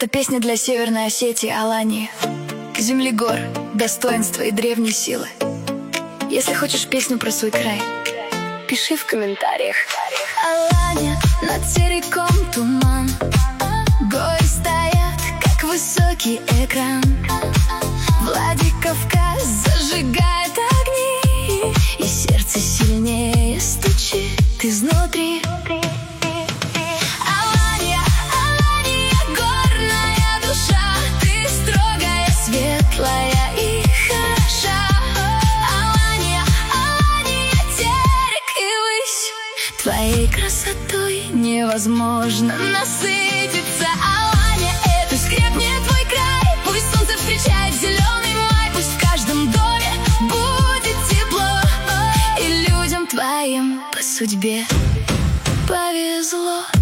Это песня для Северной Осетии, Алании, земли гор, достоинства и древней силы. Если хочешь песню про свой край, пиши в комментариях. Алания, над тереком туман, горы стоят, как высокий экран. Владикавказ зажигает огни, и сердце сильнее стучит изнутри. Твоей красотой невозможно насытиться, Алания, это скрепнет твой край. Пусть солнце встречает зеленый май, пусть в каждом доме будет тепло, и людям твоим по судьбе повезло.